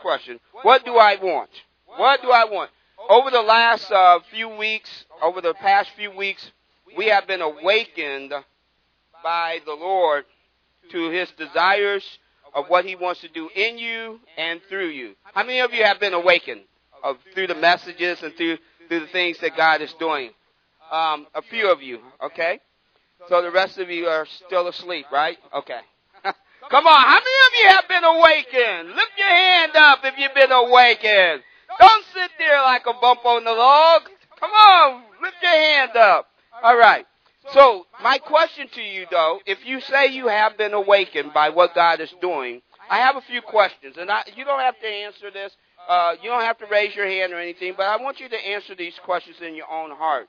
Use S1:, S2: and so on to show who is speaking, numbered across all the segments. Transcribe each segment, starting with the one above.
S1: question. What do I want? What do I want? Over the last over the past few weeks, we have been awakened by the Lord to His desires of what He wants to do in you and through you. How many of you have been awakened through the messages and through the things that God is doing? A few of you, okay? So the rest of you are still asleep, right? Okay. Come on, how many of you have been awakened? Lift your hand up if you've been awakened. Don't sit there like a bump on the log. Come on, lift your hand up. All right. So my question to you, though, if you say you have been awakened by what God is doing, I have a few questions. And you don't have to answer this. You don't have to raise your hand or anything, but I want you to answer these questions in your own heart.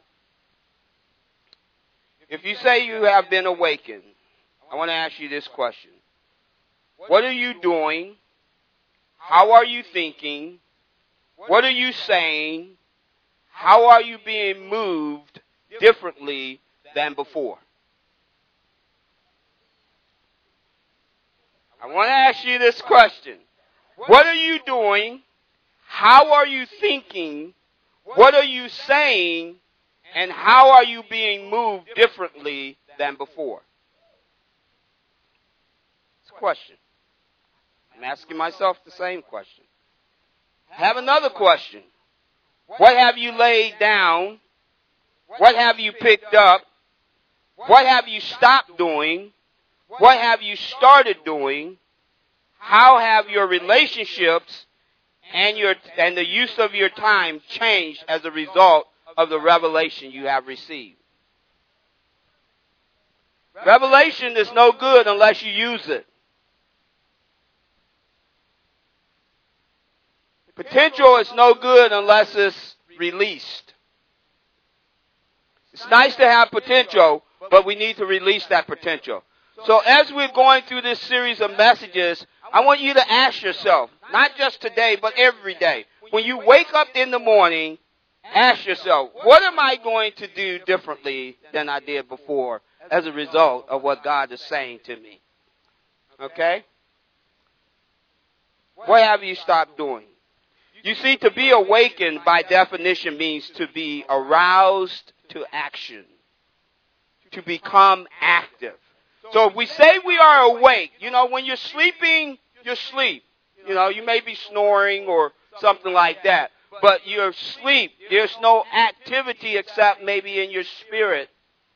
S1: If you say you have been awakened, I want to ask you this question. What are you doing? How are you thinking? What are you saying? How are you being moved differently than before? I want to ask you this question. What are you doing? How are you thinking? What are you saying? And how are you being moved differently than before? It's a question. I'm asking myself the same question. I have another question. What have you laid down? What have you picked up? What have you stopped doing? What have you started doing? How have your relationships and the use of your time changed as a result of the revelation you have received? Revelation is no good unless you use it. Potential is no good unless it's released. It's nice to have potential, but we need to release that potential. So as we're going through this series of messages, I want you to ask yourself, not just today, but every day. When you wake up in the morning, ask yourself, what am I going to do differently than I did before as a result of what God is saying to me? Okay? What have you stopped doing? You see, to be awakened by definition means to be aroused to action, to become active. So if we say we are awake, when you're sleeping, you're asleep. You may be snoring or something like that. But you're asleep. There's no activity except maybe in your spirit.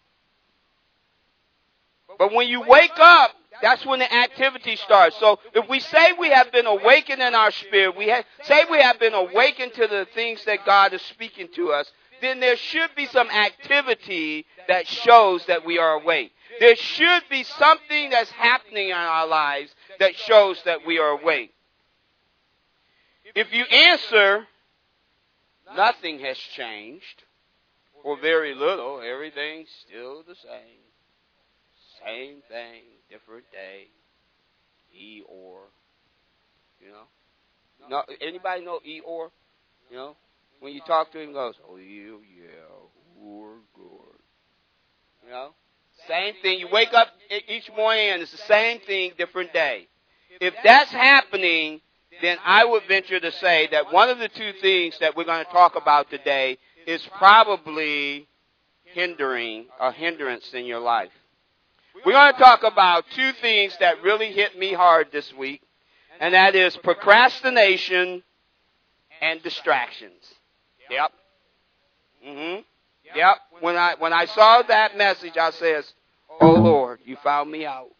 S1: But when you wake up, that's when the activity starts. So if we say we have been awakened in our spirit, say we have been awakened to the things that God is speaking to us, then there should be some activity that shows that we are awake. There should be something that's happening in our lives that shows that we are awake. If you answer, nothing has changed, or very little, everything's still the same. Same thing, different day. Eeyore. No, anybody know Eeyore? When you talk to him, he goes, oh, yeah, or good. Same thing. You wake up each morning and it's the same thing, different day. If that's happening, then I would venture to say that one of the two things that we're going to talk about today is probably a hindrance in your life. We're going to talk about two things that really hit me hard this week, and that is procrastination and distractions. Yep. Yep. When I saw that message, I says, oh Lord, you found me out.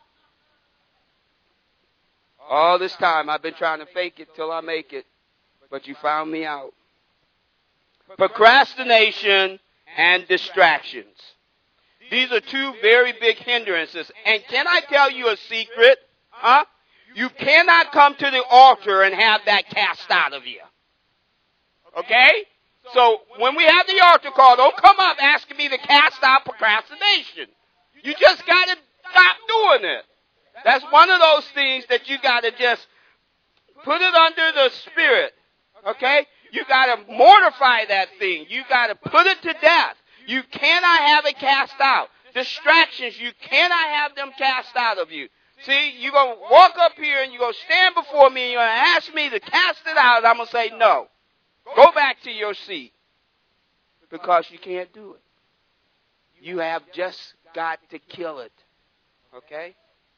S1: All this time I've been trying to fake it till I make it, but you found me out. Procrastination and distractions. These are two very big hindrances. And can I tell you a secret? You cannot come to the altar and have that cast out of you. Okay? So when we have the altar call, don't come up asking me to cast out procrastination. You just got to stop doing it. That's one of those things that you got to just put it under the Spirit. Okay? You got to mortify that thing. You got to put it to death. You cannot have it cast out. Distractions, you cannot have them cast out of you. See, you're going to walk up here and you're going to stand before me and you're going to ask me to cast it out. I'm going to say no. Go back to your seat. Because you can't do it. You have just got to kill it. Okay?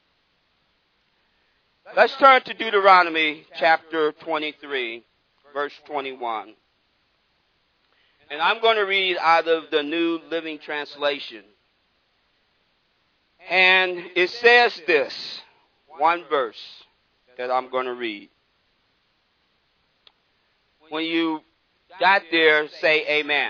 S1: Let's turn to Deuteronomy chapter 23, verse 21. And I'm going to read out of the New Living Translation. And it says this, one verse that I'm going to read. When you got there, say amen.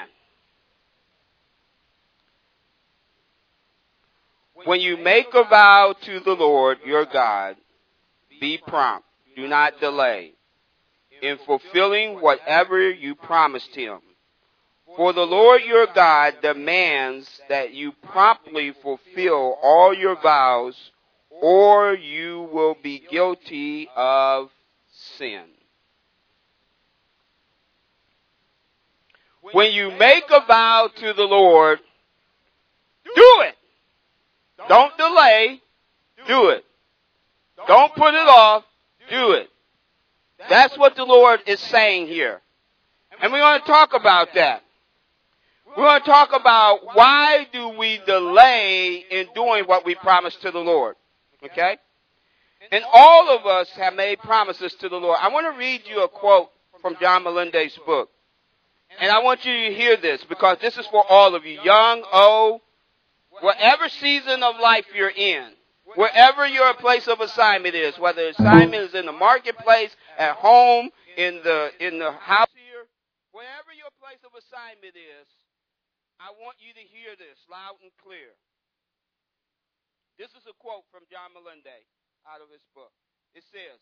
S1: When you make a vow to the Lord your God, be prompt, do not delay, in fulfilling whatever you promised him. For the Lord your God demands that you promptly fulfill all your vows, or you will be guilty of sin. When you make a vow to the Lord, do it. Don't delay. Do it. Don't put it off. Do it. That's what the Lord is saying here. And we're going to talk about that. We're going to talk about why do we delay in doing what we promised to the Lord. Okay? And all of us have made promises to the Lord. I want to read you a quote from John Melende's book. And I want you to hear this because this is for all of you, young, old, whatever season of life you're in, wherever your place of assignment is, whether assignment is in the marketplace, at home, in the house here, wherever your place of assignment is, I want you to hear this loud and clear. This is a quote from John Melende out of his book. It says,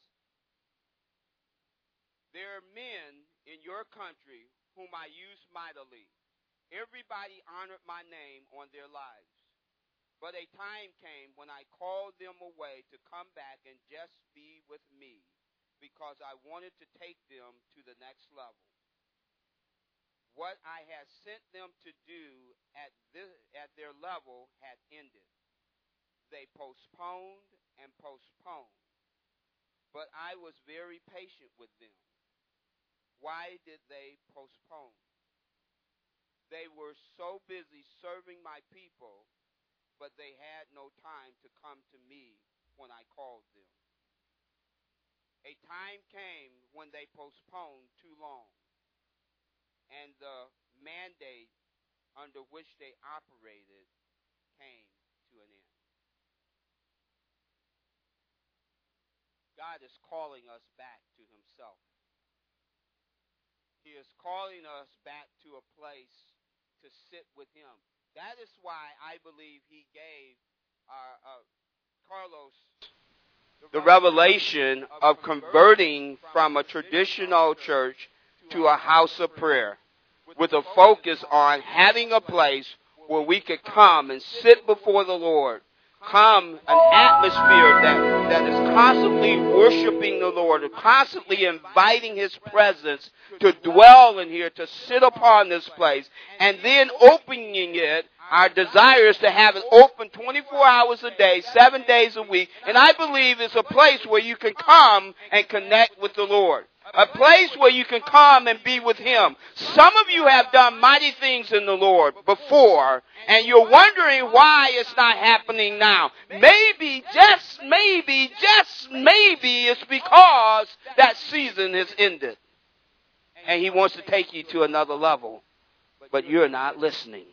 S1: "There are men in your country whom I used mightily. Everybody honored my name on their lives. But a time came when I called them away to come back and just be with me because I wanted to take them to the next level. What I had sent them to do at their level had ended. They postponed and postponed. But I was very patient with them. Why did they postpone? They were so busy serving my people, but they had no time to come to me when I called them. A time came when they postponed too long, and the mandate under which they operated came to an end." God is calling us back to himself. He is calling us back to a place to sit with him. That is why I believe he gave Carlos the revelation of converting from a traditional church to a house of prayer, with a focus on having a place where we could come and sit before the Lord, come an atmosphere that is constantly worshiping the Lord, constantly inviting his presence to dwell in here, to sit upon this place, and then opening it. Our desire is to have it open 24 hours a day, 7 days a week, and I believe it's a place where you can come and connect with the Lord. A place where you can come and be with him. Some of you have done mighty things in the Lord before, and you're wondering why it's not happening now. Maybe, just maybe, it's because that season has ended. And he wants to take you to another level. But you're not listening.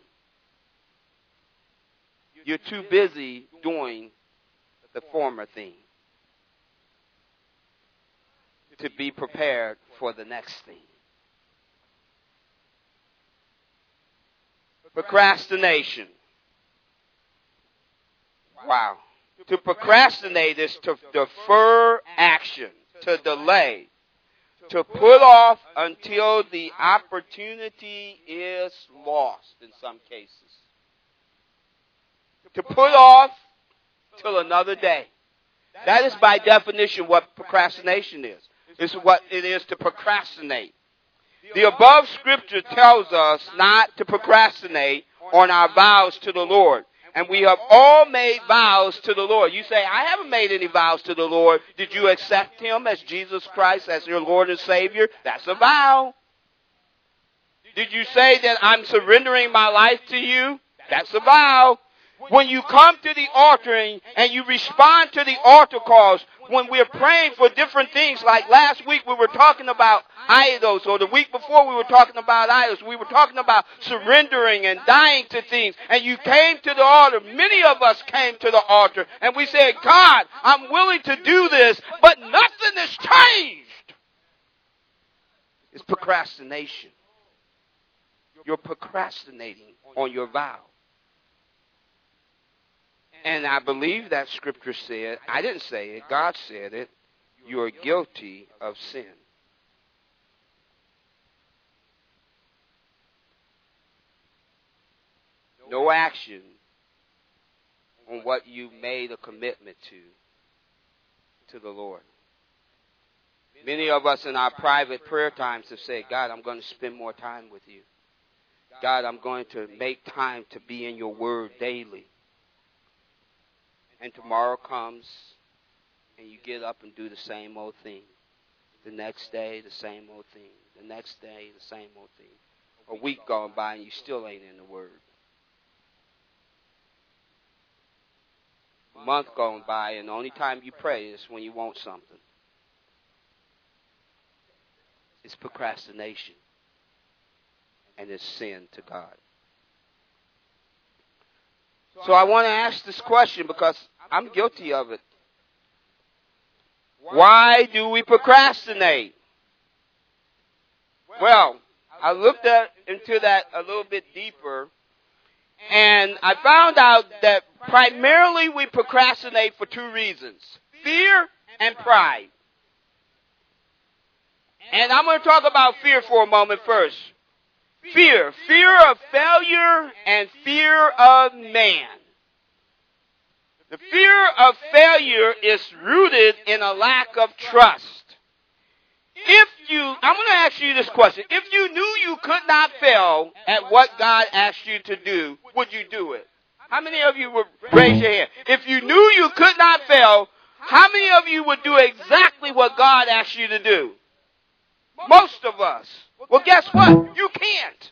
S1: You're too busy doing the former thing to be prepared for the next thing. Procrastination. Wow. To procrastinate is to defer action, to delay, to put off until the opportunity is lost in some cases. To put off till another day. That is by definition what procrastination is. It's what it is to procrastinate. The above scripture tells us not to procrastinate on our vows to the Lord. And we have all made vows to the Lord. You say, I haven't made any vows to the Lord. Did you accept him as Jesus Christ, as your Lord and Savior? That's a vow. Did you say that I'm surrendering my life to you? That's a vow. When you come to the altar and you respond to the altar calls, when we're praying for different things, like last week we were talking about idols, or the week before we were talking about idols, we were talking about surrendering and dying to things, and you came to the altar. Many of us came to the altar, and we said, God, I'm willing to do this, but nothing has changed. It's procrastination. You're procrastinating on your vow. And I believe that scripture said, I didn't say it, God said it, you are guilty of sin. No action on what you made a commitment to the Lord. Many of us in our private prayer times have said, God, I'm going to spend more time with you. God, I'm going to make time to be in your word daily. And tomorrow comes, and you get up and do the same old thing. The next day, the same old thing. The next day, the same old thing. A week gone by, and you still ain't in the Word. A month gone by, and the only time you pray is when you want something. It's procrastination. And it's sin to God. So I want to ask this question because I'm guilty of it. Why do we procrastinate? Well, I looked into that a little bit deeper, and I found out that primarily we procrastinate for two reasons: fear and pride. And I'm going to talk about fear for a moment first. Fear. Fear of failure and fear of man. The fear of failure is rooted in a lack of trust. I'm going to ask you this question. If you knew you could not fail at what God asked you to do, would you do it? How many of you would raise your hand? If you knew you could not fail, how many of you would do exactly what God asked you to do? Most of us. Well, guess what? You can't.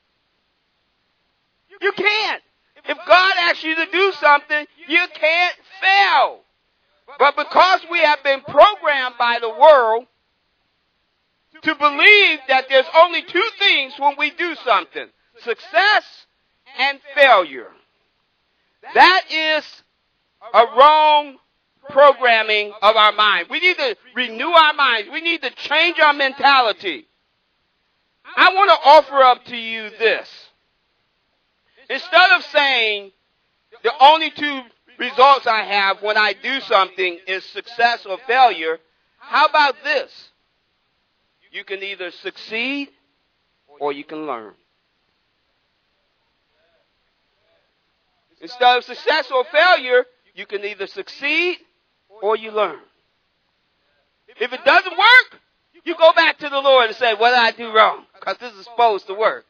S1: You can't. If God asks you to do something, you can't fail. But because we have been programmed by the world to believe that there's only two things when we do something: success and failure. That is a wrong programming of our mind. We need to renew our minds. We need to change our mentality. I want to offer up to you this. Instead of saying the only two results I have when I do something is success or failure, how about this? You can either succeed or you can learn. Instead of success or failure, you can either succeed or you learn. If it doesn't work, you go back to the Lord and say, what did I do wrong? Because this is supposed to work.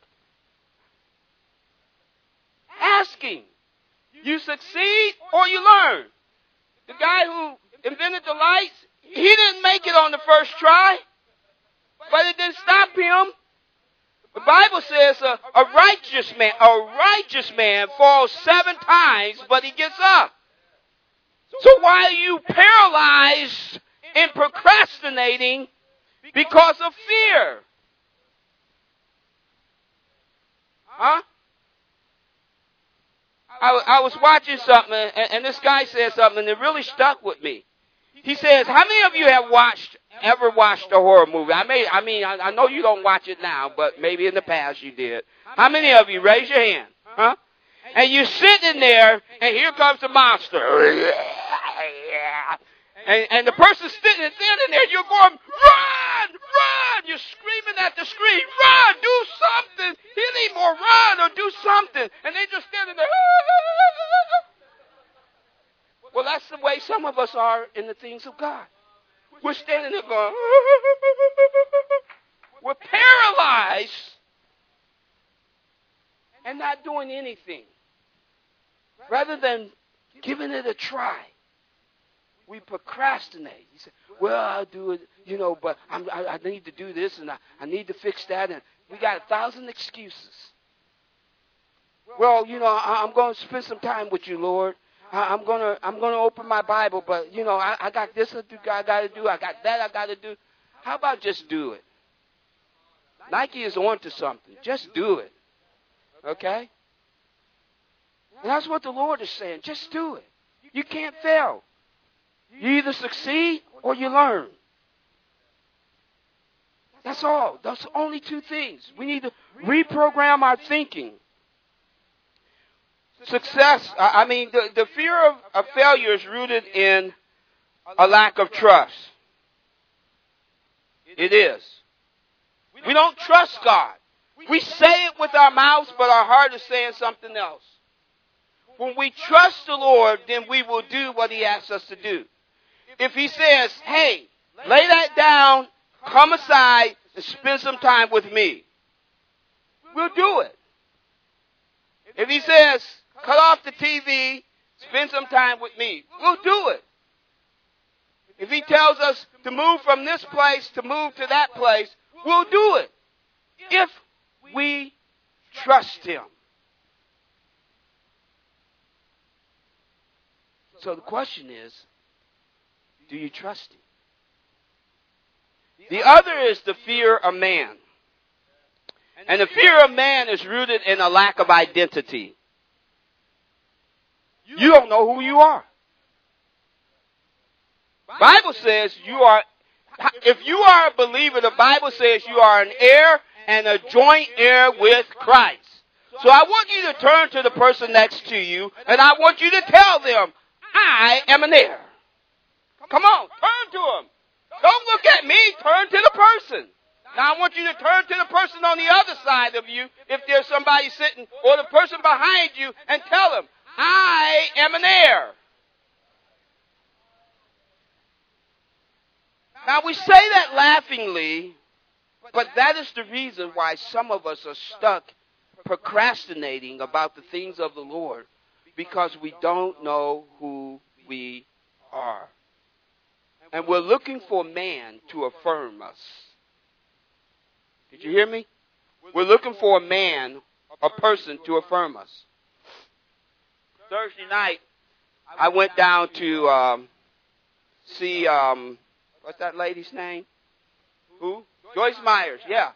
S1: Asking. You succeed or you learn. The guy who invented the lights, he didn't make it on the first try, but it didn't stop him. The Bible says a righteous man falls 7 times, but he gets up. So why are you paralyzed in procrastinating because of fear? Huh? I was watching something, and this guy said something that really stuck with me. He says, how many of you have ever watched a horror movie? I know you don't watch it now, but maybe in the past you did. How many of you? Raise your hand. Huh? And you're sitting there, and here comes the monster. And the person's sitting there, you're going, run, run! You're screaming at the screen, run, do something! He need more run or do something. And they just standing there. Well, that's the way some of us are in the things of God. We're standing there going, we're paralyzed and not doing anything. rather than giving it a try, we procrastinate. You say, well, I'll do it, but I need to do this and I need to fix that. And we got 1,000 excuses. Well, I'm going to spend some time with you, Lord. I'm going to open my Bible, but, I got this I got to do. I got that I got to do. How about just do it? Nike is on to something. Just do it. Okay? And that's what the Lord is saying. Just do it. You can't fail. You either succeed or you learn. That's all. That's only two things. We need to reprogram our thinking. Success, the fear of failure is rooted in a lack of trust. It is. We don't trust God. We say it with our mouths, but our heart is saying something else. When we trust the Lord, then we will do what He asks us to do. If He says, hey, lay that down, come aside, and spend some time with me, we'll do it. If He says, cut off the TV, spend some time with me, we'll do it. If He tells us to move from this place to move to that place, we'll do it. If we trust Him. So the question is, do you trust Him? The other is the fear of man. And the fear of man is rooted in a lack of identity. You don't know who you are. Bible says if you are a believer, the Bible says you are an heir and a joint heir with Christ. So I want you to turn to the person next to you and I want you to tell them, I am an heir. Come on, turn to them. Don't look at me, turn to the person. Now I want you to turn to the person on the other side of you, if there's somebody sitting, or the person behind you, and tell them, I am an heir. Now we say that laughingly, but that is the reason why some of us are stuck procrastinating about the things of the Lord, because we don't know who we are. And we're looking for man to affirm us. Did you hear me? We're looking for a man, a person to affirm us. Thursday night, I went down to see, what's that lady's name? Who? Joyce Myers, yeah.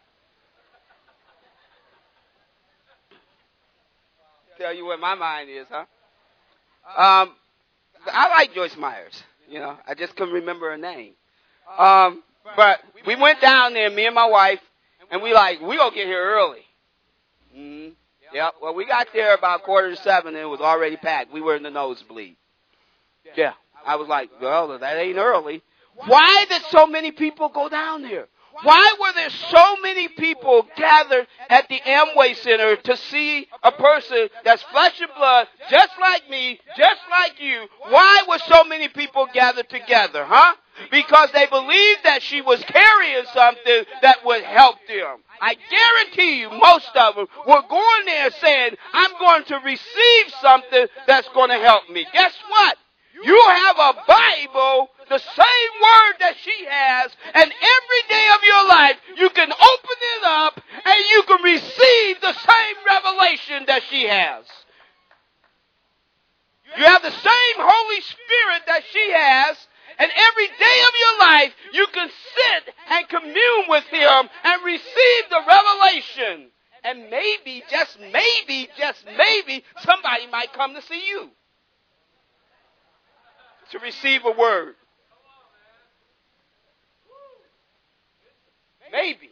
S1: Tell you where my mind is, huh? I like Joyce Myers. I just couldn't remember her name. But we went down there, me and my wife, and we gonna get here early. Mm-hmm. Yep. Well, we got there about 6:45, and it was already packed. We were in the nosebleed. Yeah. I was like, well, that ain't early. Why did so many people go down there? Why were there so many people gathered at the Amway Center to see a person that's flesh and blood, just like me, just like you? Why were so many people gathered together, huh? Because they believed that she was carrying something that would help them. I guarantee you, most of them were going there saying, I'm going to receive something that's going to help me. Guess what? You have a Bible, the same word that she has, and every day of your life you can open it up and you can receive the same revelation that she has. You have the same Holy Spirit that she has, and every day of your life you can sit and commune with Him and receive the revelation. And maybe, just maybe, somebody might come to see you to receive a word. Maybe.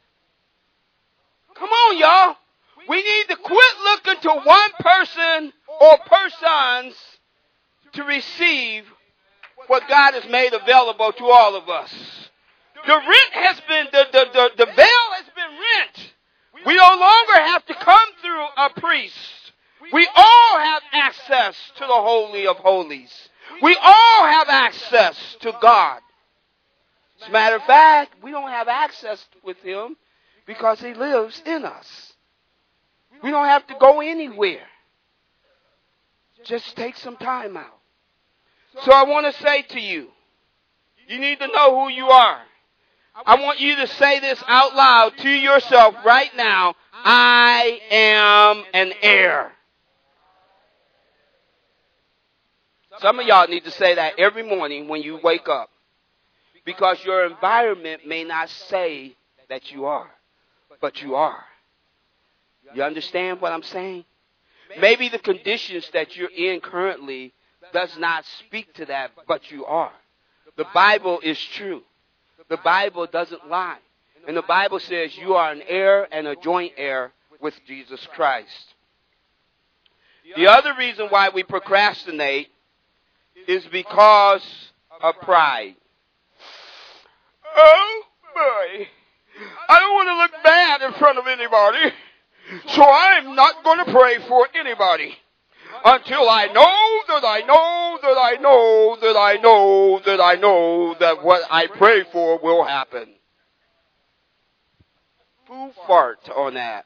S1: Come on, y'all. We need to quit looking to one person or persons to receive what God has made available to all of us. The rent has been, the veil has been rent. We no longer have to come through a priest. We all have access to the Holy of Holies. We all have access to God. As a matter of fact, we don't have access with Him because He lives in us. We don't have to go anywhere. Just take some time out. So I want to say to you, you need to know who you are. I want you to say this out loud to yourself right now. I am an heir. Some of y'all need to say that every morning when you wake up, because your environment may not say that you are, but you are. You understand what I'm saying? Maybe the conditions that you're in currently does not speak to that, but you are. The Bible is true. The Bible doesn't lie. And the Bible says you are an heir and a joint heir with Jesus Christ. The other reason why we procrastinate is because of pride. Oh, boy. I don't want to look bad in front of anybody, so I'm not going to pray for anybody until I know that I know that I know that I know that I know that what I pray for will happen. Foo fart on that.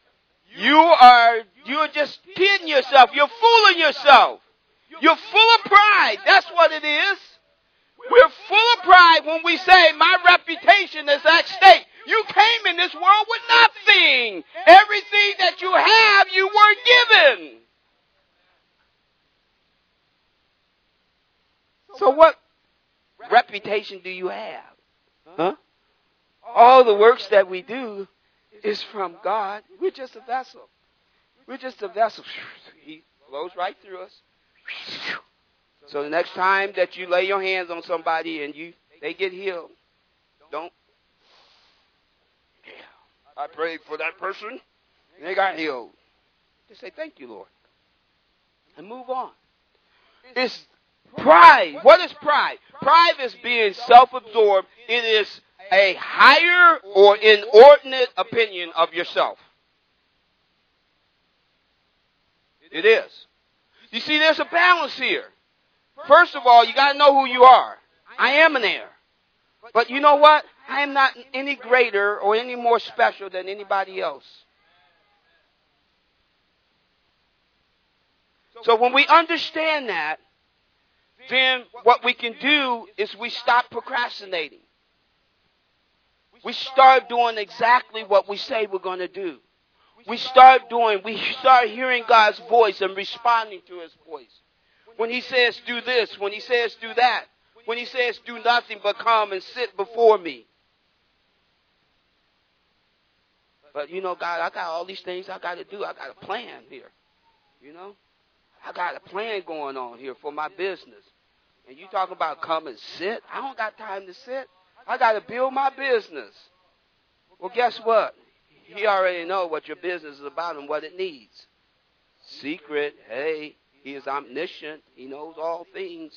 S1: You're just kidding yourself. You're fooling yourself. You're full of pride. That's what it is. We're full of pride when we say my reputation is at stake. You came in this world with nothing. Everything that you have, you were given. So what reputation do you have? Huh? All the works that we do is from God. We're just a vessel. We're just a vessel. He flows right through us. So the next time that you lay your hands on somebody and they get healed, don't. Yeah, I prayed for that person and they got healed. Just say, thank you, Lord. And move on. It's pride. What is pride? Pride is being self-absorbed. It is a higher or inordinate opinion of yourself. It is. You see, there's a balance here. First of all, you got to know who you are. I am an heir. But you know what? I am not any greater or any more special than anybody else. So when we understand that, then what we can do is we stop procrastinating. We start doing exactly what we say we're going to do. We start hearing God's voice and responding to His voice. When He says do this, when He says do that, when He says do nothing but come and sit before me. But you know, God, I got all these things I got to do. I got a plan here. You know? I got a plan going on here for my business. And you talk about come and sit? I don't got time to sit. I got to build my business. Well, guess what? He already knows what your business is about and what it needs. Secret, hey, He is omniscient. He knows all things.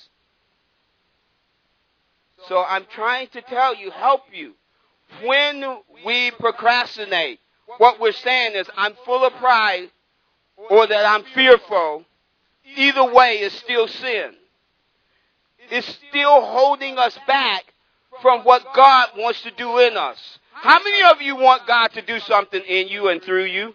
S1: So I'm trying to tell you, help you. When we procrastinate, what we're saying is I'm full of pride or that I'm fearful. Either way is still sin. It's still holding us back from what God wants to do in us. How many of you want God to do something in you and through you?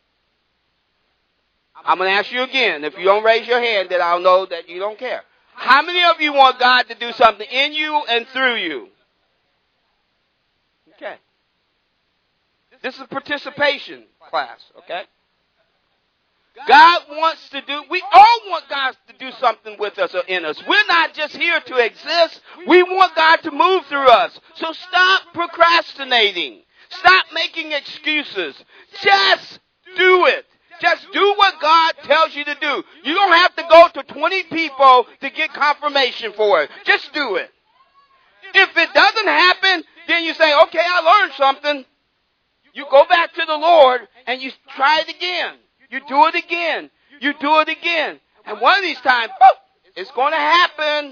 S1: I'm going to ask you again. If you don't raise your hand, then I'll know that you don't care. How many of you want God to do something in you and through you? Okay. This is a participation class, okay? God wants to do, we all want God to do something with us or in us. We're not just here to exist. We want God to move through us. So stop procrastinating. Stop making excuses. Just do it. Just do what God tells you to do. You don't have to go to 20 people to get confirmation for it. Just do it. If it doesn't happen, then you say, okay, I learned something. You go back to the Lord and you try it again. You do it again. You do it again. And one of these times, boop, it's going to happen.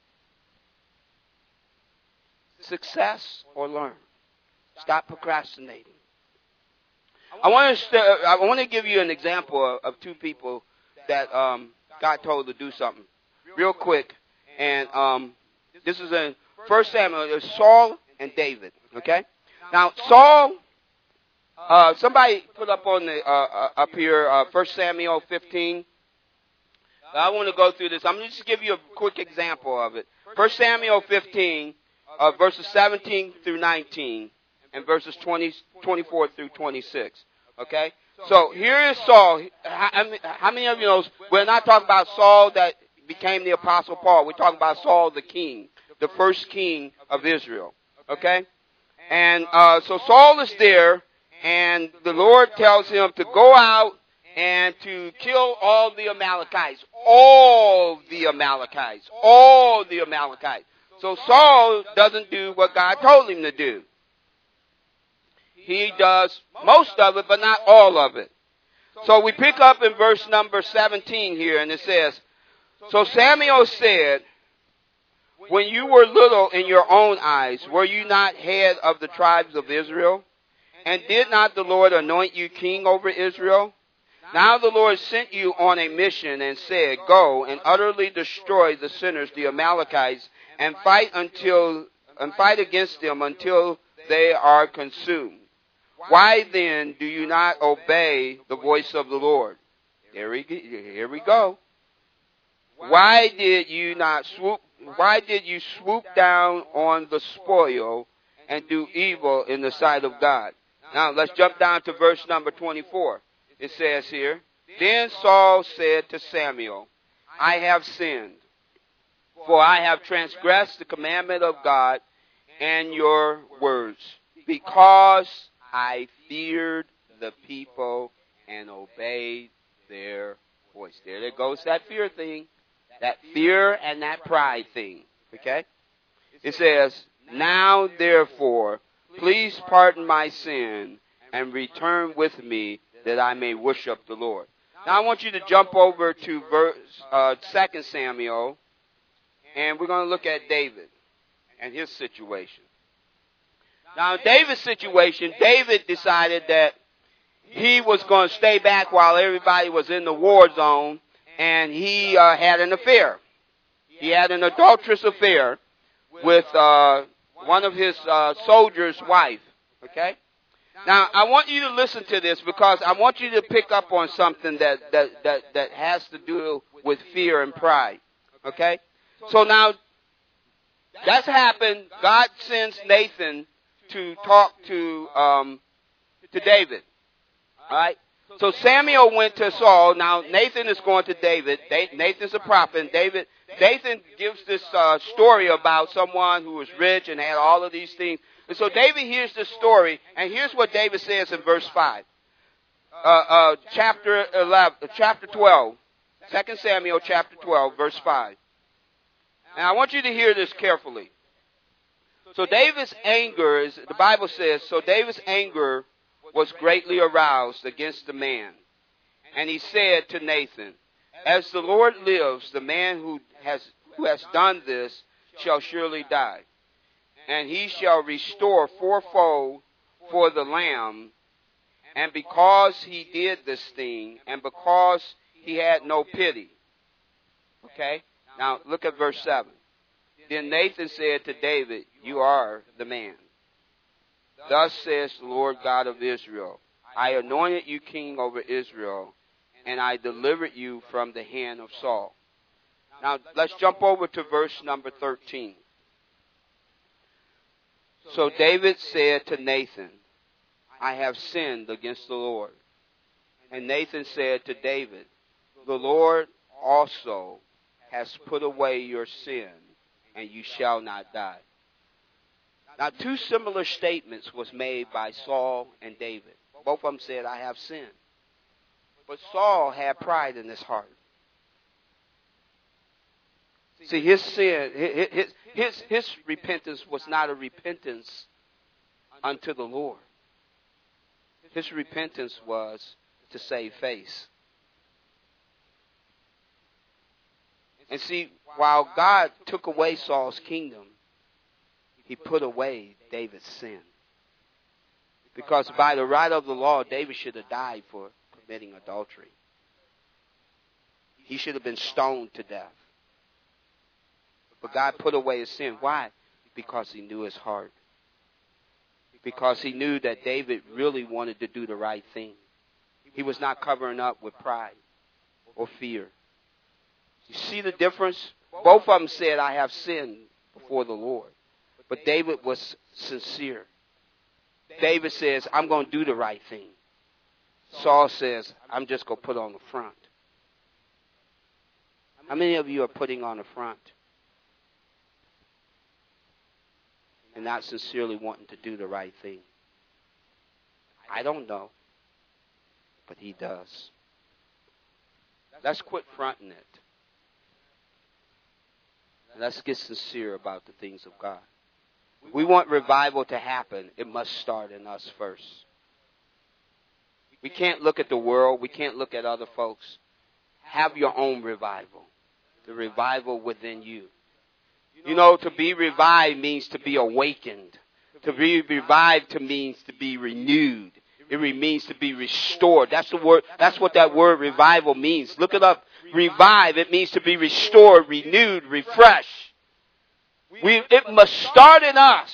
S1: Success or learn. Stop procrastinating. I want to give you an example of two people that God told to do something real quick. And this is in 1 Samuel. It's Saul and David. Okay? Now, Saul... somebody put up on the up here 1 Samuel 15. I want to go through this. I'm going to just give you a quick example of it. 1 Samuel 15, verses 17 through 19, and verses 24 through 26. Okay? So here is Saul. How many of you know, we're not talking about Saul that became the Apostle Paul. We're talking about Saul the king, the first king of Israel. Okay? And so Saul is there, and the Lord tells him to go out and to kill all the Amalekites. All the Amalekites. All the Amalekites. So Saul doesn't do what God told him to do. He does most of it, but not all of it. So we pick up in verse number 17 here, and it says, So Samuel said, When you were little in your own eyes, were you not head of the tribes of Israel? And did not the Lord anoint you king over Israel? Now the Lord sent you on a mission and said, Go and utterly destroy the sinners, the Amalekites, and fight against them until they are consumed. Why then do you not obey the voice of the Lord? Here we go. Why did you swoop down on the spoil and do evil in the sight of God? Now let's jump down to verse number 24. It says here, Then Saul said to Samuel, I have sinned, for I have transgressed the commandment of God and your words, because I feared the people and obeyed their voice. There goes that fear thing, that fear and that pride thing. Okay? It says, Now therefore, please pardon my sin and return with me that I may worship the Lord. Now I want you to jump over to 2 Samuel, and we're going to look at David and his situation. Now in David's situation, David decided that he was going to stay back while everybody was in the war zone, and he had an affair. He had an adulterous affair with one of his soldiers' wife. Okay? Now, I want you to listen to this because I want you to pick up on something that has to do with fear and pride. Okay? So now, that's happened. God sends Nathan to talk to David. Alright? So Samuel went to Saul. Now, Nathan is going to David. Nathan's a prophet. And Nathan gives this story about someone who was rich and had all of these things. And so David hears this story, and here's what David says in verse 5. Chapter 12. 2 Samuel chapter 12, verse 5. And I want you to hear this carefully. So David's anger, the Bible says, so David's anger was greatly aroused against the man. And he said to Nathan, As the Lord lives, the man who has done this shall surely die. And he shall restore fourfold for the lamb. And because he did this thing, and because he had no pity. Okay? Now look at verse 7. Then Nathan said to David, You are the man. Thus says the Lord God of Israel, I anointed you king over Israel, and I delivered you from the hand of Saul. Now let's jump over to verse number 13. So David said to Nathan, I have sinned against the Lord. And Nathan said to David, The Lord also has put away your sin, and you shall not die. Now, two similar statements was made by Saul and David. Both of them said, I have sinned. But Saul had pride in his heart. See, his sin, his repentance was not a repentance unto the Lord. His repentance was to save face. And see, while God took away Saul's kingdom, he put away David's sin. Because by the right of the law, David should have died for committing adultery. He should have been stoned to death. But God put away his sin. Why? Because he knew his heart. Because he knew that David really wanted to do the right thing. He was not covering up with pride or fear. You see the difference? Both of them said, I have sinned before the Lord. But David was sincere. David says, I'm going to do the right thing. Saul says, I'm just going to put on the front. How many of you are putting on the front and not sincerely wanting to do the right thing? I don't know, but he does. Let's quit fronting it. Let's get sincere about the things of God. If we want revival to happen, it must start in us first. We can't look at the world. We can't look at other folks. Have your own revival. The revival within you. You know, to be revived means to be awakened. To be revived means to be renewed. It means to be restored. That's the word. That's what that word revival means. Look it up. Revive. It means to be restored, renewed, refreshed. It must start in us.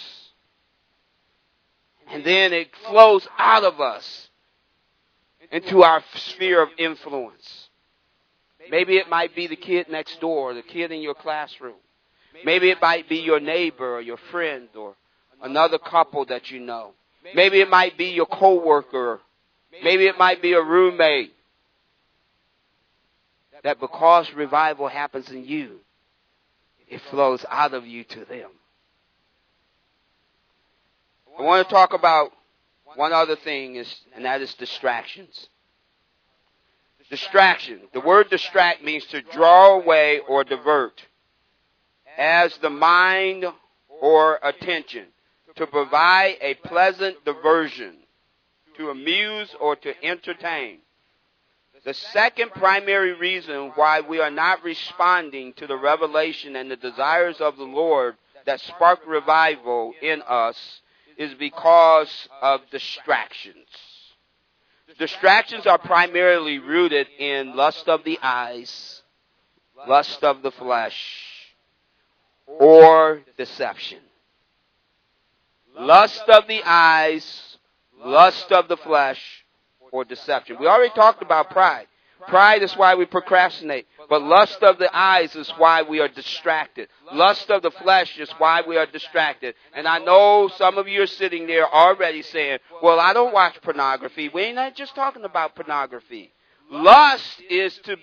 S1: And then it flows out of us into our sphere of influence. Maybe it might be the kid next door, or the kid in your classroom. Maybe it might be your neighbor or your friend or another couple that you know. Maybe it might be your coworker. Maybe it might be a roommate. That because revival happens in you, it flows out of you to them. I want to talk about one other thing, and that is distractions. Distraction. The word distract means to draw away or divert as the mind or attention, to provide a pleasant diversion, to amuse or to entertain. The second primary reason why we are not responding to the revelation and the desires of the Lord that spark revival in us is because of distractions. Distractions are primarily rooted in lust of the eyes, lust of the flesh, or deception. Lust of the eyes, lust of the flesh, or deception. We already talked about pride. Pride is why we procrastinate. But lust of the eyes is why we are distracted. Lust of the flesh is why we are distracted. And I know some of you are sitting there already saying, well, I don't watch pornography. We ain't not just talking about pornography. Lust is to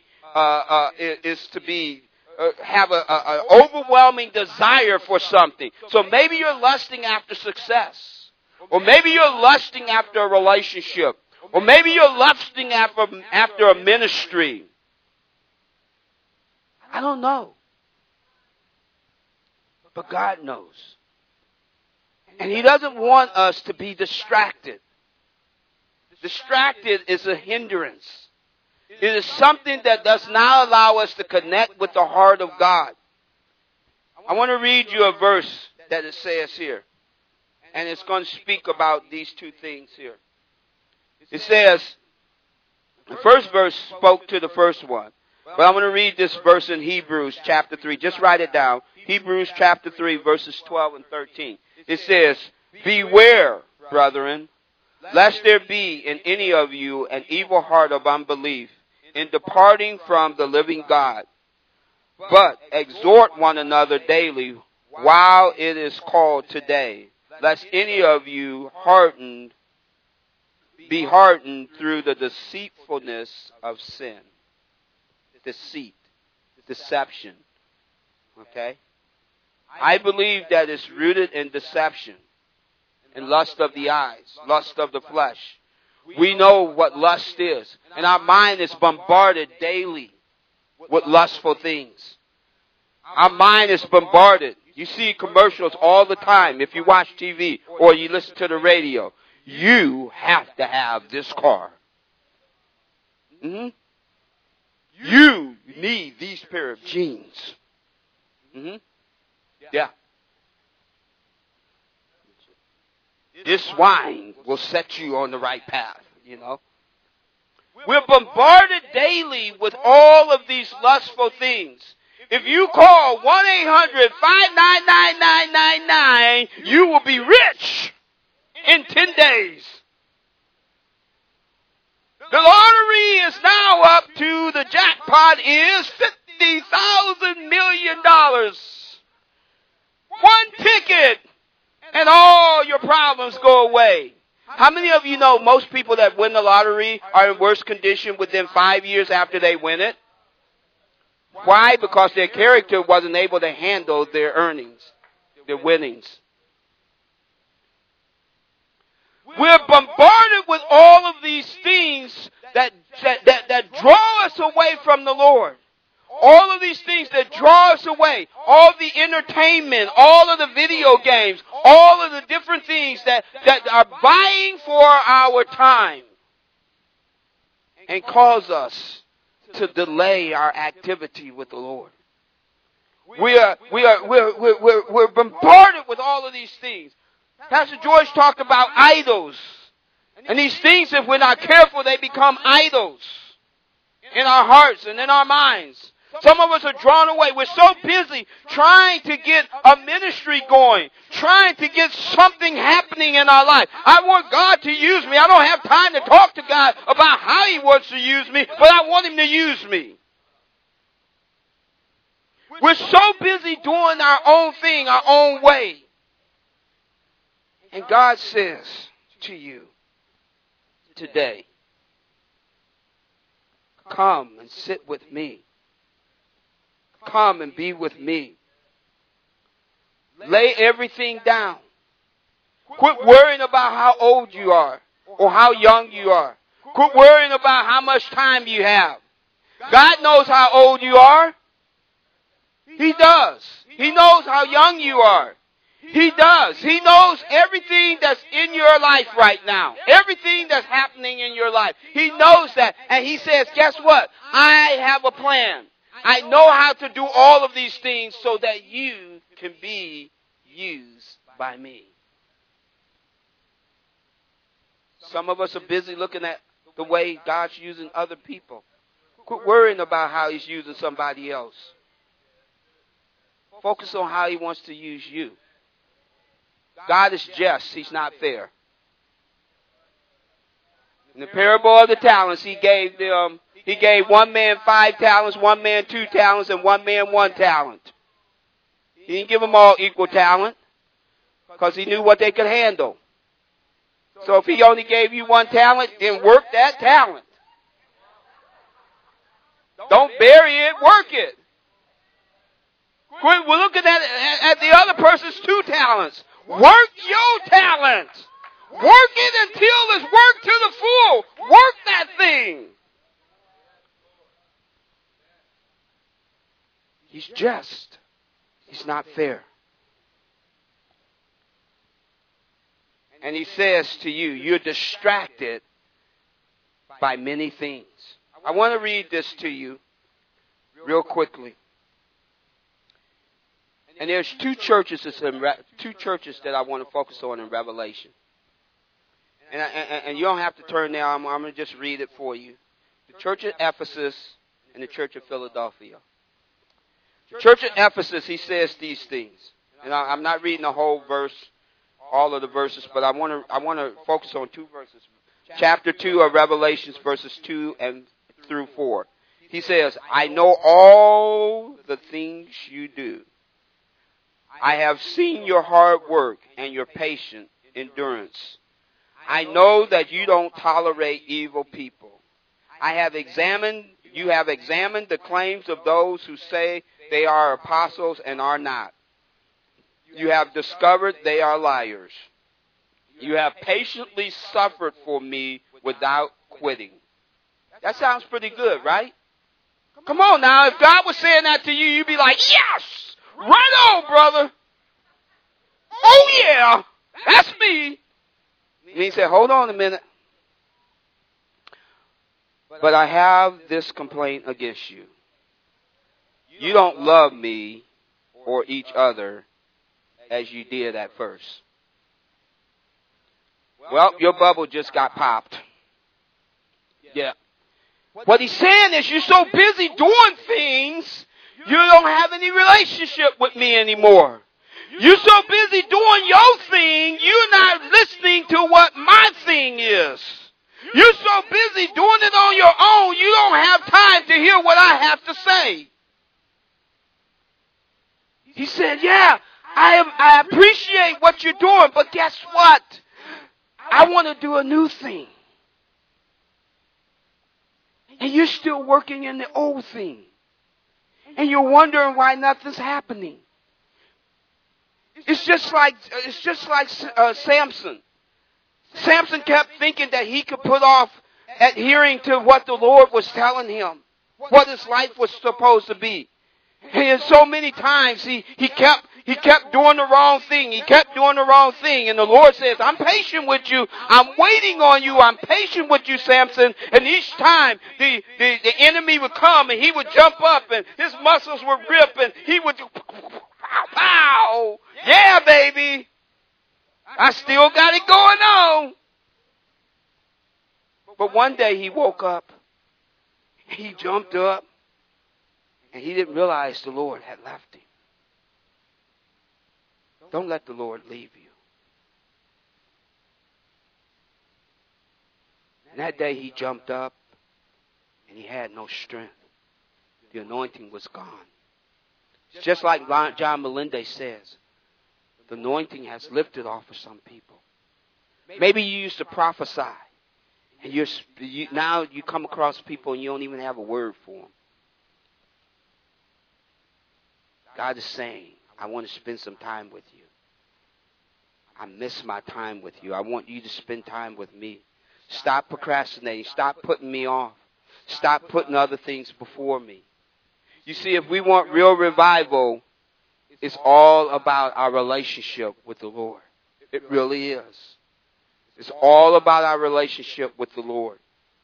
S1: have an overwhelming desire for something. So maybe you're lusting after success. Or maybe you're lusting after a relationship. Or maybe you're lusting after a ministry. I don't know. But God knows. And He doesn't want us to be distracted. Distracted is a hindrance. It is something that does not allow us to connect with the heart of God. I want to read you a verse that it says here. And it's going to speak about these two things here. It says, the first verse spoke to the first one. But I'm going to read this verse in Hebrews chapter 3. Just write it down. Hebrews chapter 3, verses 12 and 13. It says, beware, brethren, lest there be in any of you an evil heart of unbelief in departing from the living God. But exhort one another daily while it is called today, lest any of you be hardened through the deceitfulness of sin. Deceit, deception. Okay? I believe that it's rooted in deception, in lust of the eyes, lust of the flesh. We know what lust is, and our mind is bombarded daily with lustful things. Our mind is bombarded. You see commercials all the time if you watch TV or you listen to the radio. You have to have this car. Mm-hmm. You need these pair of jeans. Mm-hmm. Yeah. This wine will set you on the right path, you know. We're bombarded daily with all of these lustful things. If you call 1-800-599-9999, you will be rich in 10 days. The lottery is now up to, the jackpot is $50,000 million. One ticket and all your problems go away. How many of you know most people that win the lottery are in worse condition within 5 years after they win it? Why? Because their character wasn't able to handle their earnings, their winnings. We're bombarded with all of these things that draw us away from the Lord. All of these things that draw us away. All the entertainment, all of the video games, all of the different things that are vying for our time and cause us to delay our activity with the Lord. We're bombarded with all of these things. Pastor George talked about idols. And these things, if we're not careful, they become idols in our hearts and in our minds. Some of us are drawn away. We're so busy trying to get a ministry going, trying to get something happening in our life. I want God to use me. I don't have time to talk to God about how He wants to use me, but I want Him to use me. We're so busy doing our own thing, our own way. And God says to you today, come and sit with me. Come and be with me. Lay everything down. Quit worrying about how old you are or how young you are. Quit worrying about how much time you have. God knows how old you are. He does. He knows how young you are. He does. He knows everything that's in your life right now. Everything that's happening in your life. He knows that. And He says, guess what? I have a plan. I know how to do all of these things so that you can be used by me. Some of us are busy looking at the way God's using other people. Quit worrying about how He's using somebody else. Focus on how He wants to use you. God is just. He's not fair. In the parable of the talents, He gave one man 5 talents, one man 2 talents, and one man 1 talent. He didn't give them all equal talent because He knew what they could handle. So if He only gave you 1 talent, then work that talent. Don't bury it, work it. We're looking at the other person's 2 talents. Work your talent. Work it until it's worked to the full. Work that thing. He's just. He's not fair. And He says to you, you're distracted by many things. I want to read this to you real quickly. And there's 2 churches that I want to focus on in Revelation. And you don't have to turn there. I'm going to just read it for you. The church of Ephesus and the church of Philadelphia. The church of Ephesus, he says these things. And I'm not reading the whole verse, all of the verses, but I want to focus on 2 verses. Chapter 2 of Revelations, verses 2 and through 4. He says, I know all the things you do. I have seen your hard work and your patient endurance. I know that you don't tolerate evil people. You have examined the claims of those who say they are apostles and are not. You have discovered they are liars. You have patiently suffered for me without quitting. That sounds pretty good, right? Come on now, if God was saying that to you, you'd be like, yes! Right on, brother! Oh yeah! That's me! And He said, hold on a minute. But I have this complaint against you. You don't love me or each other as you did at first. Well, your bubble just got popped. Yeah. What He's saying is you're so busy doing things, you don't have any relationship with me anymore. You're so busy doing your thing, you're not listening to what my thing is. You're so busy doing it on your own, you don't have time to hear what I have to say. appreciate what you're doing, but guess what? I want to do a new thing. And you're still working in the old thing. And you're wondering why nothing's happening. It's just like Samson. Samson kept thinking that he could put off adhering to what the Lord was telling him, what his life was supposed to be. And so many times he kept doing the wrong thing. He kept doing the wrong thing. And the Lord says, I'm patient with you. I'm waiting on you. I'm patient with you, Samson. And each time the enemy would come and he would jump up and his muscles would rip and he would, pow! Yeah, baby. I still got it going on. But one day he woke up. He jumped up. And he didn't realize the Lord had left him. Don't let the Lord leave you. And that day he jumped up and he had no strength. The anointing was gone. It's just like John Melendez says, the anointing has lifted off of some people. Maybe you used to prophesy. And now you come across people and you don't even have a word for them. God is saying, I want to spend some time with you. I miss my time with you. I want you to spend time with me. Stop procrastinating. Stop putting me off. Stop putting other things before me. You see, if we want real revival, it's all about our relationship with the Lord. It really is. It's all about our relationship with the Lord.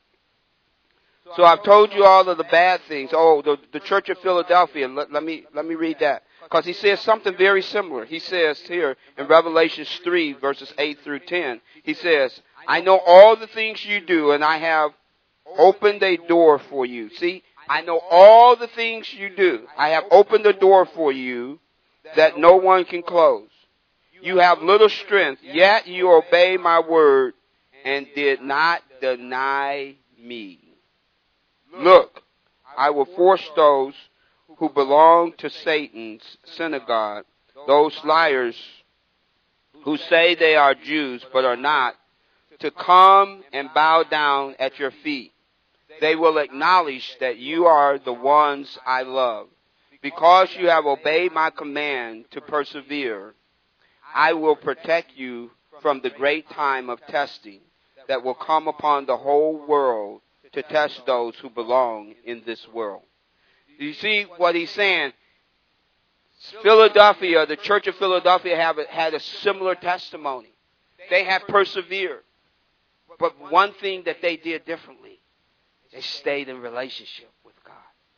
S1: So I've told you all of the bad things. Oh, the Church of Philadelphia. Let me read that. Because he says something very similar. He says here in Revelation 3, verses 8 through 10, he says, I know all the things you do, and I have opened a door for you. See, I know all the things you do. I have opened a door for you that no one can close. You have little strength, yet you obey my word and did not deny me. Look, I will force those who belong to Satan's synagogue, those liars who say they are Jews but are not, to come and bow down at your feet. They will acknowledge that you are the ones I love. Because you have obeyed my command to persevere, I will protect you from the great time of testing that will come upon the whole world to test those who belong in this world. You see what he's saying? Philadelphia, the Church of Philadelphia had a similar testimony. They have persevered. But one thing that they did differently, they stayed in relationship with God.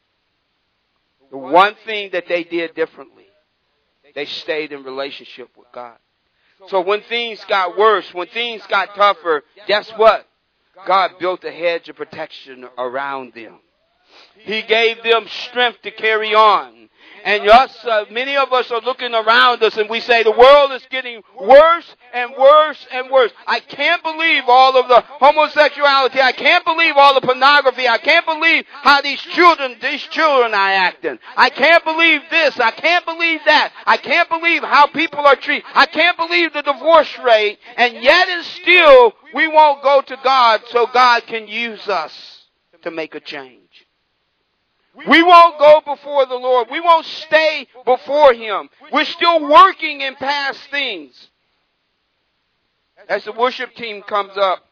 S1: The one thing that they did differently, they stayed in relationship with God. So when things got worse, when things got tougher, guess what? God built a hedge of protection around them. He gave them strength to carry on. And many of us are looking around us and we say the world is getting worse and worse and worse. I can't believe all of the homosexuality. I can't believe all the pornography. I can't believe how these children are acting. I can't believe this. I can't believe that. I can't believe how people are treated. I can't believe the divorce rate. And yet and still we won't go to God so God can use us to make a change. We won't go before the Lord. We won't stay before Him. We're still working in past things. As the worship team comes up,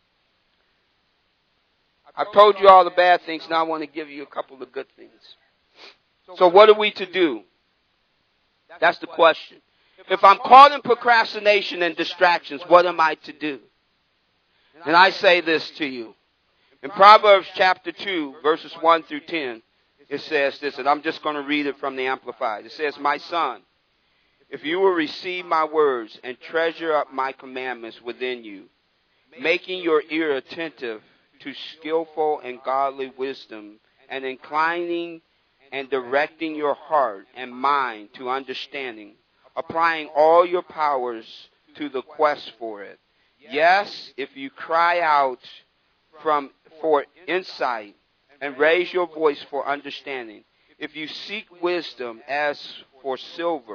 S1: I've told you all the bad things. Now I want to give you a couple of good things. So what are we to do? That's the question. If I'm caught in procrastination and distractions, what am I to do? And I say this to you. In Proverbs chapter 2, verses 1 through 10, it says this, and I'm just going to read it from the Amplified. It says, my son, if you will receive my words and treasure up my commandments within you, making your ear attentive to skillful and godly wisdom, and inclining and directing your heart and mind to understanding, applying all your powers to the quest for it. Yes, if you cry out for insight and raise your voice for understanding, if you seek wisdom as for silver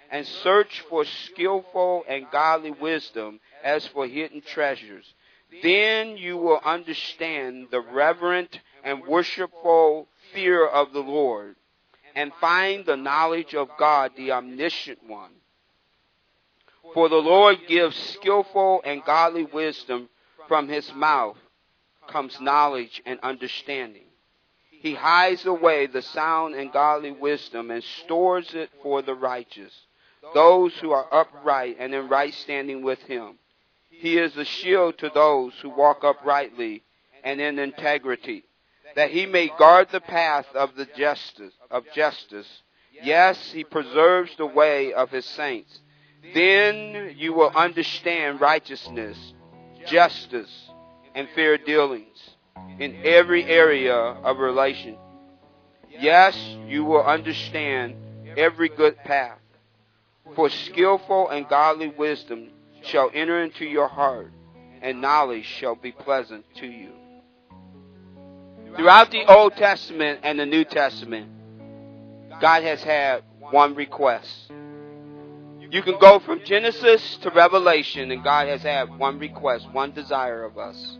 S1: and search for skillful and godly wisdom as for hidden treasures. Then you will understand the reverent and worshipful fear of the Lord, and find the knowledge of God, the omniscient one. For the Lord gives skillful and godly wisdom. From his mouth comes knowledge and understanding. He hides away the sound and godly wisdom and stores it for the righteous, those who are upright and in right standing with him. He is a shield to those who walk uprightly and in integrity, that he may guard the path of justice. Yes, he preserves the way of his saints. Then you will understand righteousness, justice, and fair dealings in every area of relation. Yes, you will understand every good path. For skillful and godly wisdom shall enter into your heart, and knowledge shall be pleasant to you. Throughout the Old Testament and the New Testament, God has had one request. You can go from Genesis to Revelation, and God has had one request, one desire of us.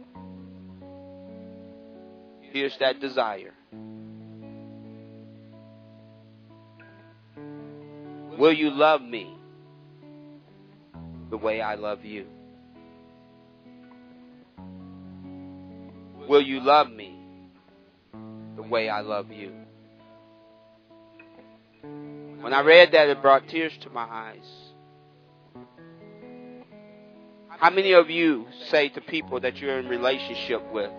S1: Here's that desire. Will you love me the way I love you? Will you love me the way I love you? When I read that, it brought tears to my eyes. How many of you say to people that you're in relationship with,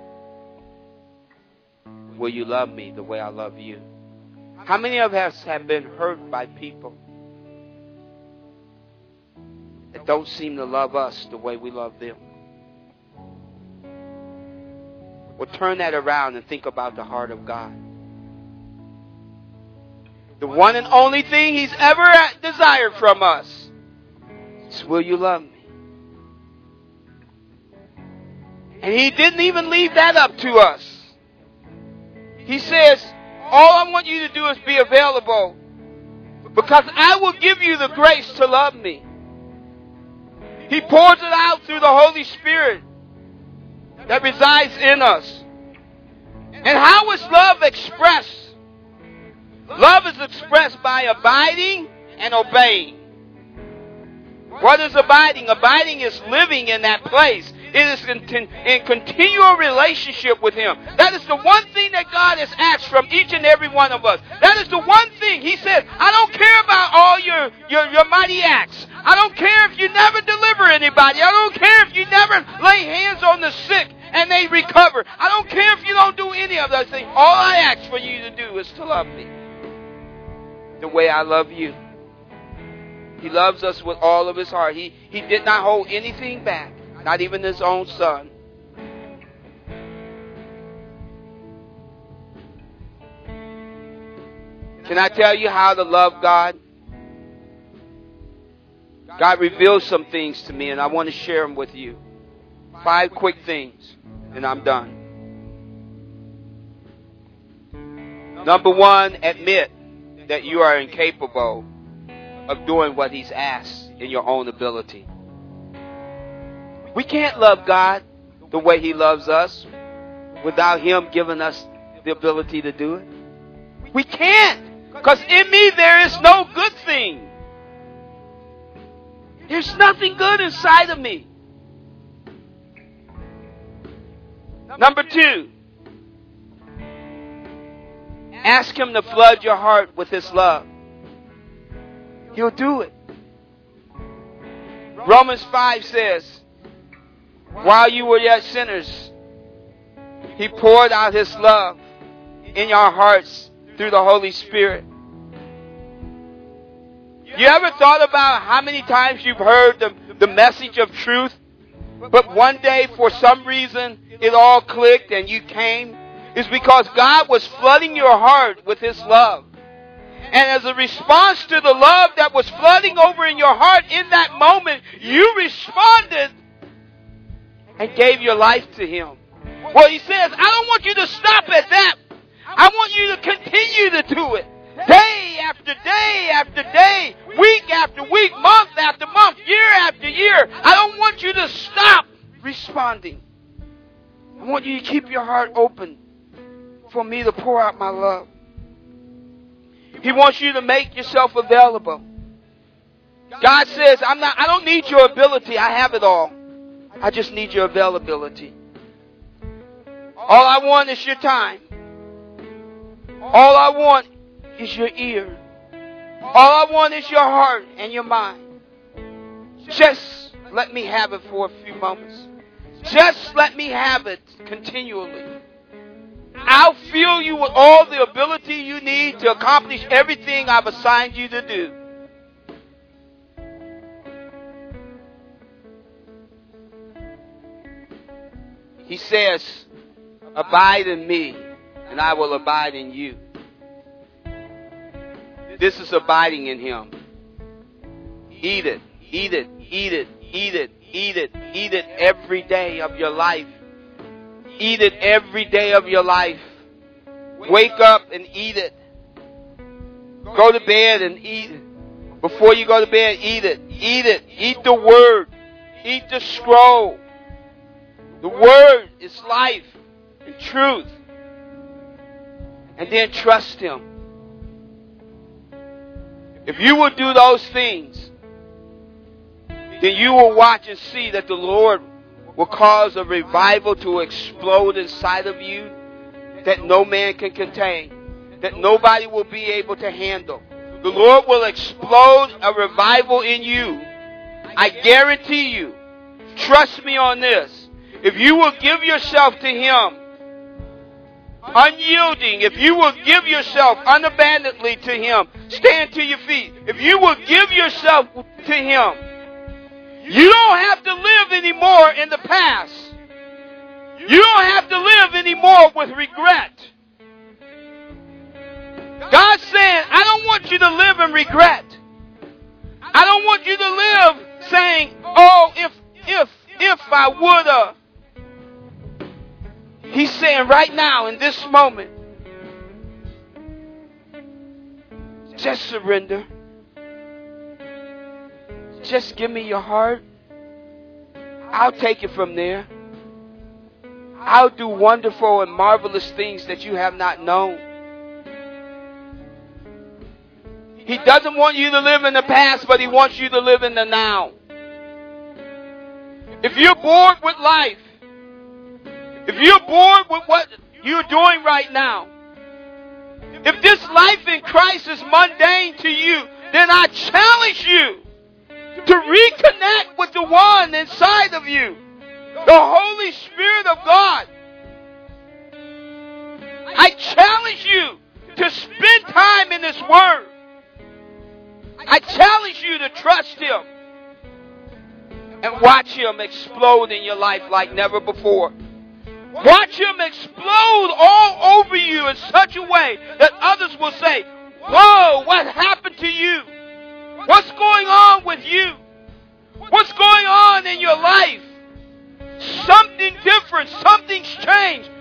S1: will you love me the way I love you? How many of us have been hurt by people that don't seem to love us the way we love them? Well, turn that around and think about the heart of God. The one and only thing he's ever desired from us is, will you love me? And he didn't even leave that up to us. He says, all I want you to do is be available, because I will give you the grace to love me. He pours it out through the Holy Spirit that resides in us. And how is love expressed? Love is expressed by abiding and obeying. What is abiding? Abiding is living in that place. It is in continual relationship with him. That is the one thing that God has asked from each and every one of us. That is the one thing. He said, I don't care about all your mighty acts. I don't care if you never deliver anybody. I don't care if you never lay hands on the sick and they recover. I don't care if you don't do any of those things. All I ask for you to do is to love me the way I love you. He loves us with all of his heart. He did not hold anything back, not even his own son. Can I tell you how to love God? God revealed some things to me, and I want to share them with you. 5 quick things, and I'm done. Number 1, admit that you are incapable of doing what he's asked in your own ability. We can't love God the way he loves us without him giving us the ability to do it. We can't, because in me there is no good thing. There's nothing good inside of me. Number 2, ask him to flood your heart with his love. He'll do it. Romans 5 says, while you were yet sinners, he poured out his love in your hearts through the Holy Spirit. You ever thought about how many times you've heard the message of truth, but one day for some reason it all clicked and you came? It's because God was flooding your heart with his love. And as a response to the love that was flooding over in your heart in that moment, you responded and gave your life to him. Well, he says, I don't want you to stop at that. I want you to continue to do it day after day after day, week after week, month after month, year after year. I don't want you to stop responding. I want you to keep your heart open for me to pour out my love. He wants you to make yourself available. God says, I don't need your ability. I have it all. I just need your availability. All I want is your time. All I want is your ear. All I want is your heart and your mind. Just let me have it for a few moments. Just let me have it continually. I'll fill you with all the ability you need to accomplish everything I've assigned you to do. He says, abide in me, and I will abide in you. This is abiding in Him. Eat it, eat it, eat it, eat it, eat it, eat it every day of your life. Eat it every day of your life. Wake up and eat it. Go to bed and eat it. Before you go to bed, eat it. Eat it. Eat the Word. Eat the scroll. The Word is life and truth. And then trust Him. If you will do those things, then you will watch and see that the Lord will cause a revival to explode inside of you that no man can contain, that nobody will be able to handle. The Lord will explode a revival in you. I guarantee you. Trust me on this. If you will give yourself to Him, unyielding, if you will give yourself unabandonedly to Him, stand to your feet. If you will give yourself to Him, you don't have to live anymore in the past. You don't have to live anymore with regret. God's saying, I don't want you to live in regret. I don't want you to live saying, oh, if I woulda. He's saying right now, in this moment, just surrender. Just give me your heart. I'll take it from there. I'll do wonderful and marvelous things that you have not known. He doesn't want you to live in the past, but He wants you to live in the now. If you're bored with life, if you're bored with what you're doing right now, if this life in Christ is mundane to you, then I challenge you to reconnect with the one inside of you, the Holy Spirit of God. I challenge you to spend time in His Word. I challenge you to trust Him and watch Him explode in your life like never before. Watch Him explode all over you in such a way that others will say, whoa, what happened to you? What's going on with you? What's going on in your life? Something different. Something's changed.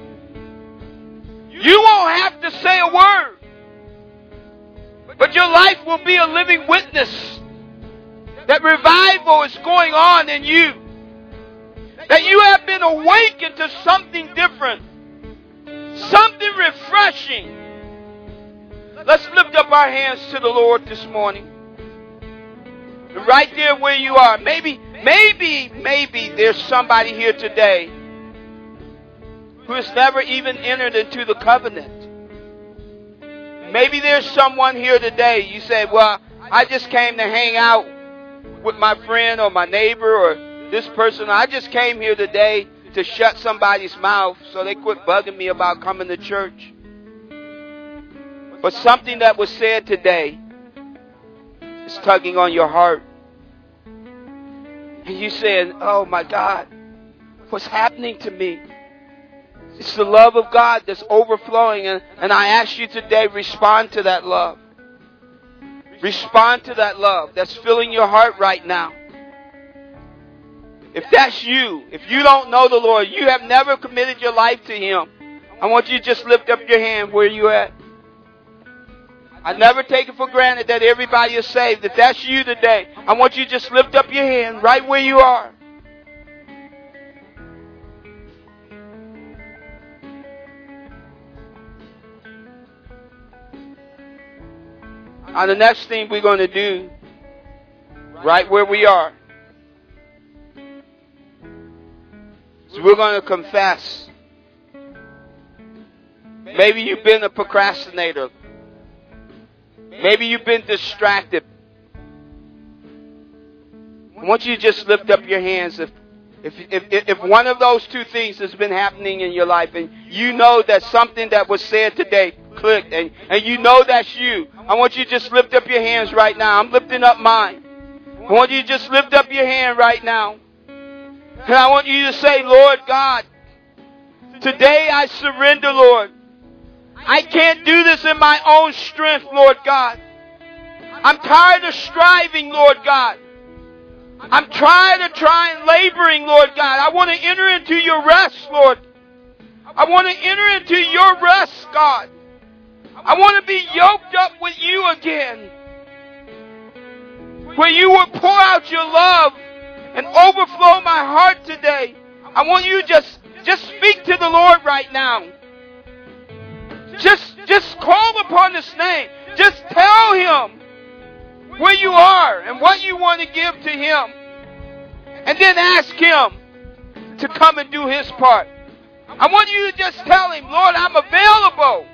S1: You won't have to say a word, but your life will be a living witness that revival is going on in you, that you have been awakened to something different, something refreshing. Let's lift up our hands to the Lord this morning. Right there where you are. Maybe there's somebody here today who has never even entered into the covenant. Maybe there's someone here today, you say, well, I just came to hang out with my friend or my neighbor or this person. I just came here today to shut somebody's mouth so they quit bugging me about coming to church. But something that was said today is tugging on your heart. And you saying, oh my God, what's happening to me? It's the love of God that's overflowing. And I ask you today, respond to that love. Respond to that love that's filling your heart right now. If that's you, if you don't know the Lord, you have never committed your life to Him, I want you to just lift up your hand where you at. I never take it for granted that everybody is saved. If that's you today, I want you to just lift up your hand right where you are. Now, the next thing we're going to do, right where we are, is we're going to confess. Maybe you've been a procrastinator. Maybe you've been distracted. I want you to just lift up your hands if one of those two things has been happening in your life and you know that something that was said today clicked and you know that's you. I want you to just lift up your hands right now. I'm lifting up mine. I want you to just lift up your hand right now. And I want you to say, Lord God, today I surrender, Lord. I can't do this in my own strength, Lord God. I'm tired of striving, Lord God. I'm tired of trying, laboring, Lord God. I want to enter into your rest, Lord. I want to enter into your rest, God. I want to be yoked up with you again. Where you will pour out your love and overflow my heart today. I want you to just speak to the Lord right now. Just call upon His name. Just tell Him where you are and what you want to give to Him. And then ask Him to come and do His part. I want you to just tell Him, Lord, I'm available.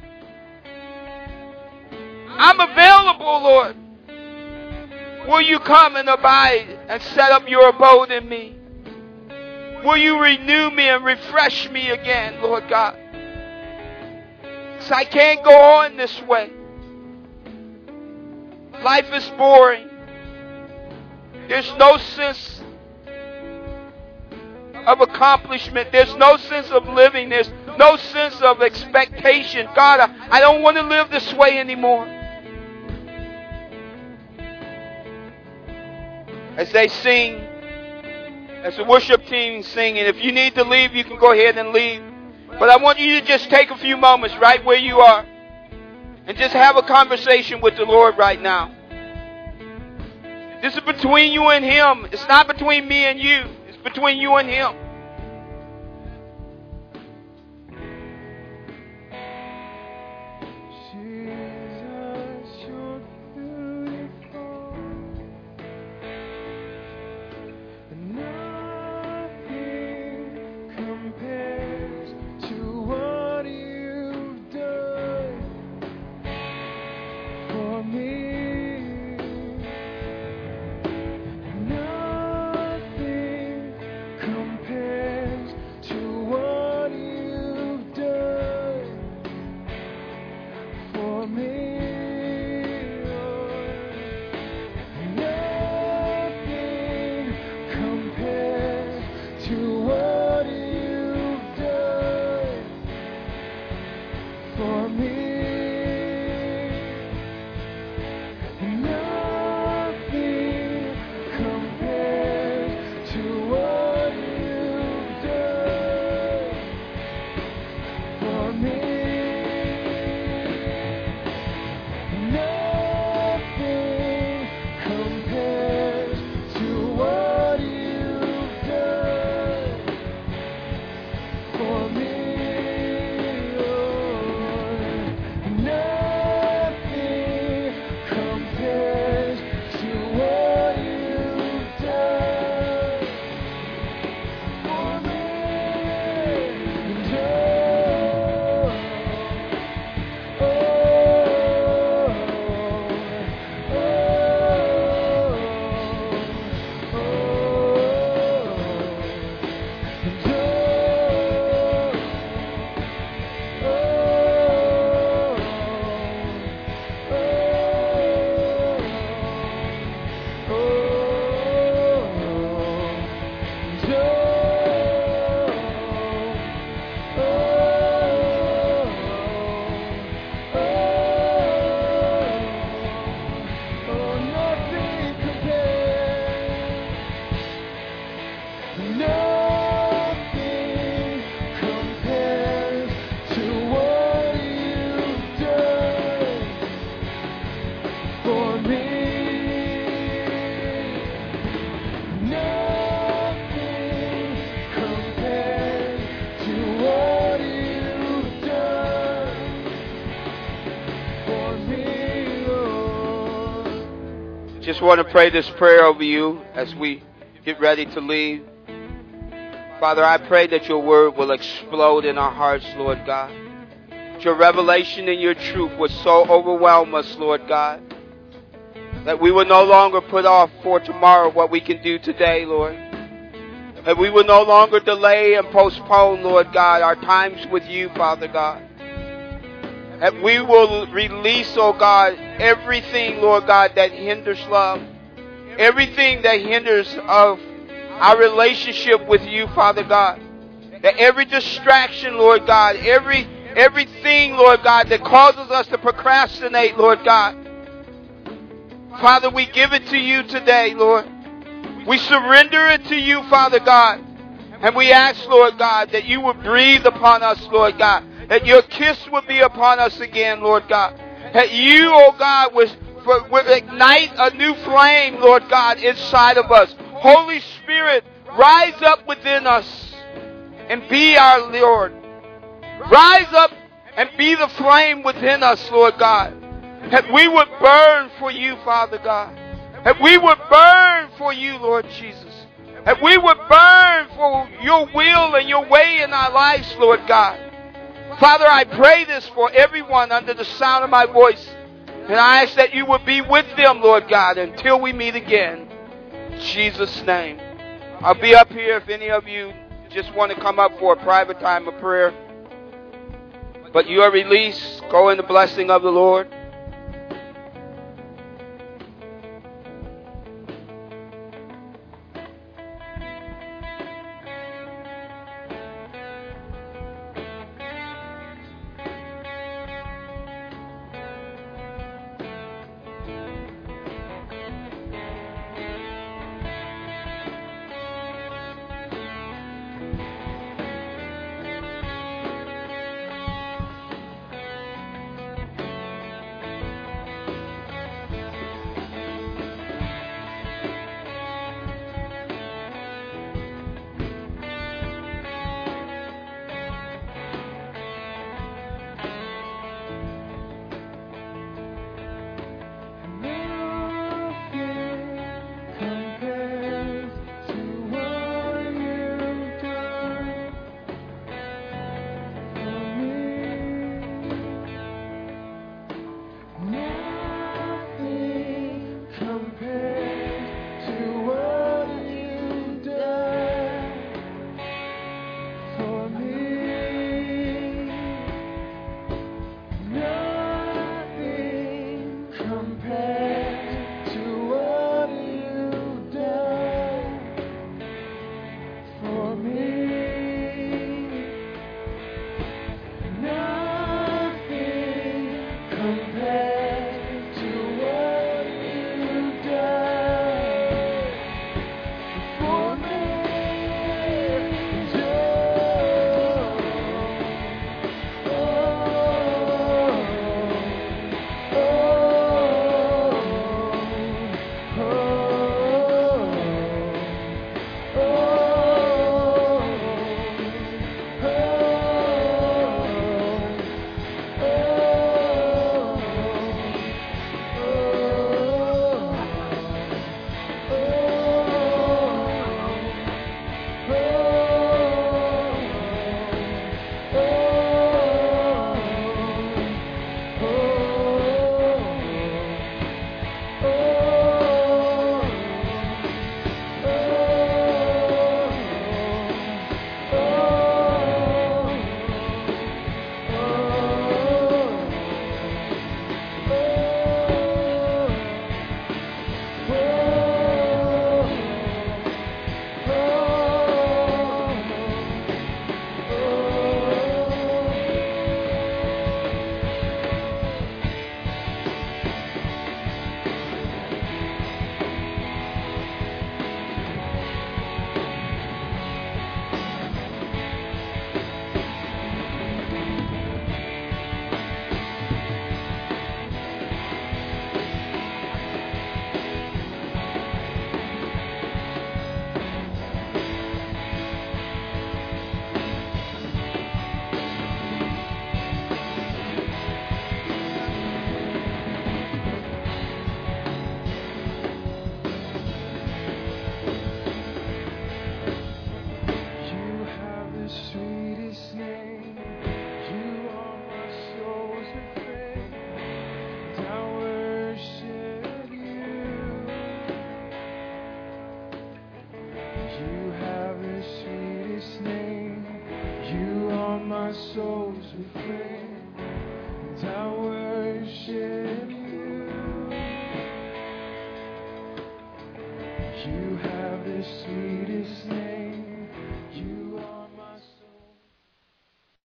S1: I'm available, Lord. Will you come and abide and set up your abode in me? Will you renew me and refresh me again, Lord God? Because I can't go on this way. Life is boring. There's no sense of accomplishment. There's no sense of living. There's no sense of expectation. God, I don't want to live this way anymore. As they sing, as the worship team is singing, if you need to leave, you can go ahead and leave. But I want you to just take a few moments right where you are and just have a conversation with the Lord right now. This is between you and Him. It's not between me and you. It's between you and Him.
S2: Nothing compares.
S1: just want to pray this prayer over you as we get ready to leave. Father, I pray that your word will explode in our hearts, Lord God. Your revelation and your truth will so overwhelm us, Lord God, that we will no longer put off for tomorrow what we can do today, Lord. That we will no longer delay and postpone, Lord God, our times with you, Father God. That we will release, oh God, everything, Lord God, that hinders love. Everything that hinders of our relationship with you, Father God. That every distraction, Lord God, everything, Lord God, that causes us to procrastinate, Lord God. Father, we give it to you today, Lord. We surrender it to you, Father God. And we ask, Lord God, that you would breathe upon us, Lord God. That your kiss would be upon us again, Lord God. That you, oh God, would ignite a new flame, Lord God, inside of us. Holy Spirit, rise up within us and be our Lord. Rise up and be the flame within us, Lord God. That we would burn for you, Father God. That we would burn for you, Lord Jesus. That we would burn for your will and your way in our lives, Lord God. Father, I pray this for everyone under the sound of my voice. And I ask that you would be with them, Lord God, until we meet again. In Jesus' name. I'll be up here if any of you just want to come up for a private time of prayer. But you are released. Go in the blessing of the Lord.